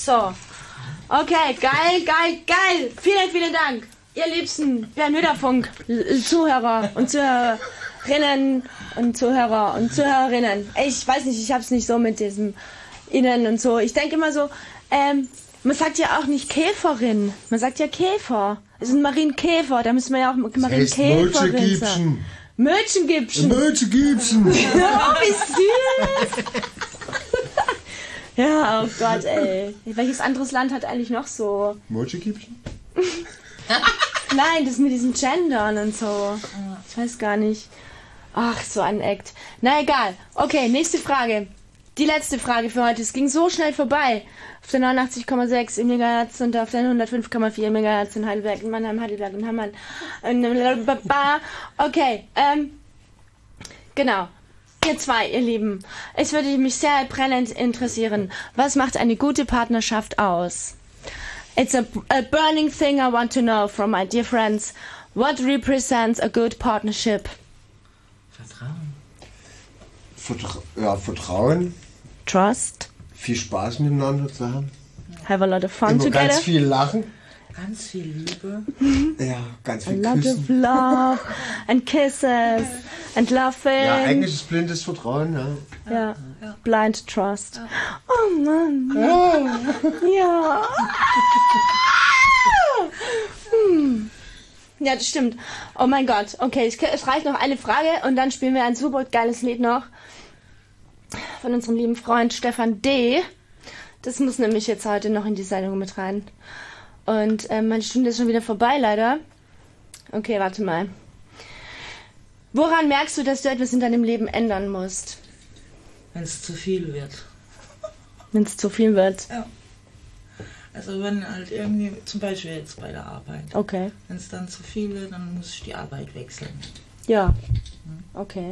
So. Okay, geil. Vielen Dank. Ihr liebsten Bernd Hütterfunk Zuhörer und Zuhörerinnen und Zuhörer und Zuhörerinnen. Ich weiß nicht, ich hab's nicht so mit diesem Innen und so. Ich denke immer so, man sagt ja auch nicht Käferin, man sagt ja Käfer. Es ist ein Marienkäfer, da müssen wir ja auch Marienkäferin sagen. Mötchengipschen. Oh, wie süß. Ja, oh Gott, ey. Welches anderes Land hat eigentlich noch so? Mötchengipschen? Nein, das mit diesen Gendern und so. Ich weiß gar nicht. Ach, so ein Act. Na egal. Okay, nächste Frage. Die letzte Frage für heute. Es ging so schnell vorbei. Auf der 89,6 MHz und auf der 105,4 MHz in Heidelberg, in Mannheim, Heidelberg und Hammann. Okay, genau. Ihr zwei, ihr Lieben. Es würde mich sehr brennend interessieren. Was macht eine gute Partnerschaft aus? It's a burning thing I want to know from my dear friends. What represents a good partnership? Vertrauen. Trust. Viel Spaß miteinander zu haben. Have a lot of fun together. Ganz viel Lachen. Ganz viel Liebe. Ja, ganz viel A lot Küssen. of love and kisses and laughing. Ja, eigentlich ist blindes Vertrauen, ja. Ja, blind trust. Oh Mann. Ja. Ja, das stimmt. Oh mein Gott. Okay, es reicht noch eine Frage und dann spielen wir ein super geiles Lied noch von unserem lieben Freund Stefan D. Das muss nämlich jetzt heute noch in die Sendung mit rein. Und meine Stunde ist schon wieder vorbei, leider. Okay, warte mal. Woran merkst du, dass du etwas in deinem Leben ändern musst? Wenn es zu viel wird. Wenn es zu viel wird? Ja. Also wenn halt irgendwie, zum Beispiel jetzt bei der Arbeit. Okay. Wenn es dann zu viel wird, dann muss ich die Arbeit wechseln. Ja. Okay.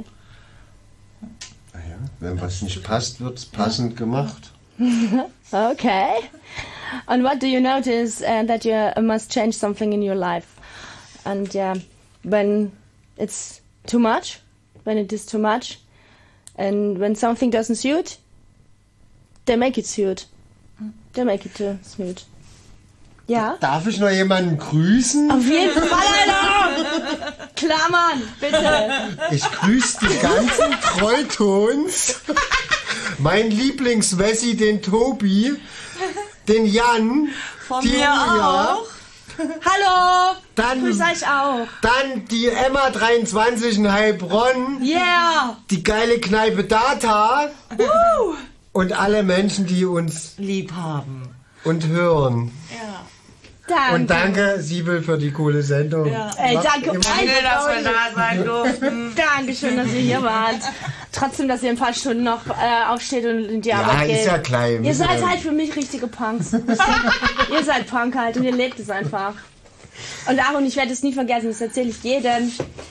Naja, wenn was nicht passt, wird es passend gemacht. Okay. And what do you notice that you must change something in your life? And when it's too much, when it is too much, and when something doesn't suit, they make it suit. They make it suit. Ja? Darf ich noch jemanden grüßen? Auf jeden Fall, Alter! Klar, Mann, bitte! Ich grüße die ganzen Treutons. Mein Lieblingswessi, den Tobi, den Jan, Von die mir Julia. auch. Hallo! Dann, Grüß euch auch! Dann die Emma 23 in Heilbronn. Yeah! Die geile Kneipe Data. Woo! Und alle Menschen, die uns lieb haben und hören. Ja. Danke. Und danke, Siebel, für die coole Sendung. Ja. Ey, danke, dass wir da sein durften. Dankeschön, dass ihr hier wart. Trotzdem, dass ihr ein paar Stunden noch aufsteht und in die Arbeit geht. Ja, ist ja klein. Ihr seid halt für mich richtige Punks. Ihr seid Punk halt und ihr lebt es einfach. Und auch, und ich werde es nie vergessen, das erzähle ich jedem,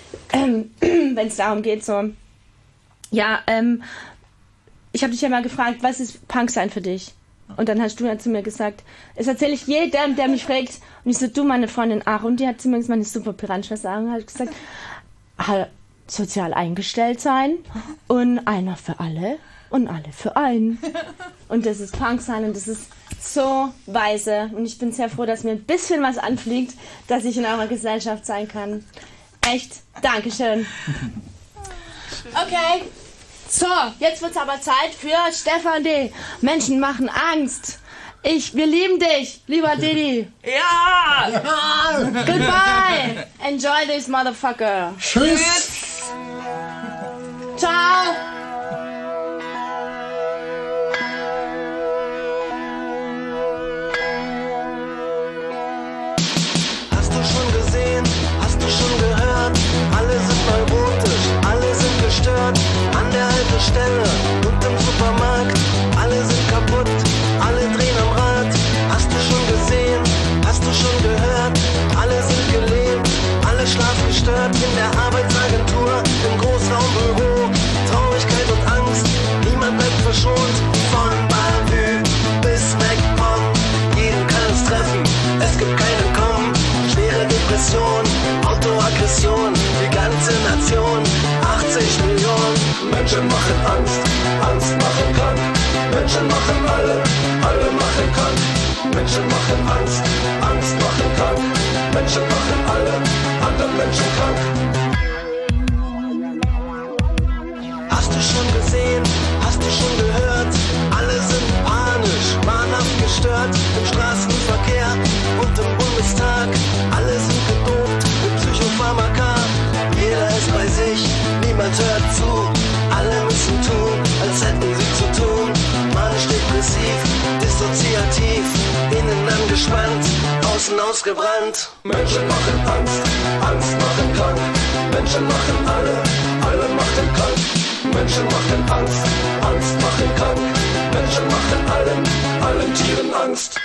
wenn es darum geht, so. Ja, ich habe dich ja mal gefragt, was ist Punk sein für dich? Und dann hast du ja zu mir gesagt, das erzähle ich jedem, der mich fragt. Und ich so, du, meine Freundin Aaron, die hat zu mir gesagt, meine super Piranha-Schwester Aaron hat gesagt, sozial eingestellt sein und einer für alle und alle für einen. Und das ist Punk sein und das ist so weise. Und ich bin sehr froh, dass mir ein bisschen was anfliegt, dass ich in eurer Gesellschaft sein kann. Echt, Dankeschön. Okay. So, jetzt wird's aber Zeit für Stefan D. Menschen machen Angst. Wir lieben dich, lieber Didi. Ja! Goodbye. Enjoy this motherfucker. Tschüss. Ciao. Hast du schon gesehen? Hast du schon gehört? Alle sind neurotisch, alle sind gestört. An der Haltestelle und im Supermarkt, alle sind kaputt, alle drehen am Rad. Hast du schon gesehen? Hast du schon gehört? Alle sind gelähmt, alle schlafgestört. In der Arbeitsagentur, im Großraumbüro, Traurigkeit und Angst, niemand bleibt verschont. Von Bavü bis MacPom, jeden kann es treffen, es gibt kein Entkommen. Schwere Depression, Autoaggression, die ganze Nation, 80 Millionen. Menschen machen Angst, Angst machen krank. Menschen machen alle machen krank. Menschen machen Angst, Angst machen krank. Menschen machen alle anderen Menschen krank. Hast du schon gesehen, hast du schon gehört? Alle sind panisch, wahnhaft gestört. Im Straßenverkehr und im Bundestag. Alle sind gedopt mit Psychopharmaka. Jeder ist bei sich, niemand hört zu. Alle müssen tun, als hätten sie zu tun. Manisch depressiv, dissoziativ, innen angespannt, außen ausgebrannt. Menschen machen Angst, Angst machen krank. Menschen machen alle machen krank. Menschen machen Angst, Angst machen krank. Menschen machen allen Tieren Angst.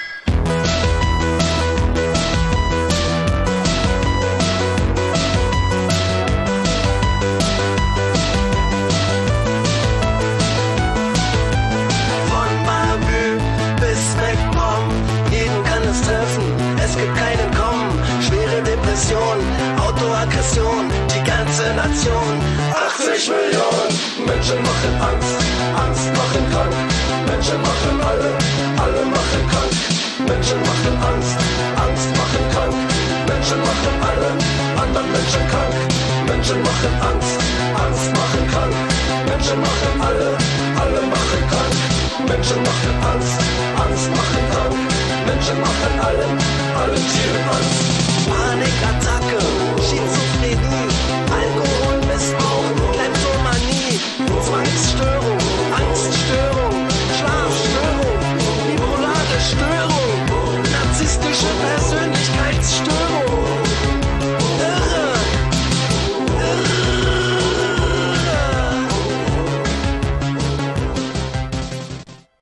Es gibt kein Entkommen, schwere Depression, Autoaggression, die ganze Nation. 80 Millionen Menschen machen Angst, Angst machen krank. Menschen machen alle machen krank. Menschen machen Angst, Angst machen krank. Menschen machen anderen Menschen krank. Menschen machen Angst, Angst machen krank. Menschen machen alle machen krank. Menschen machen Angst, Angst machen krank. Menschen machen allen Tieren Angst. Panikattacke, Schizophrenie, Alkoholmissbrauch, Kleptomanie, Zwangsstörung.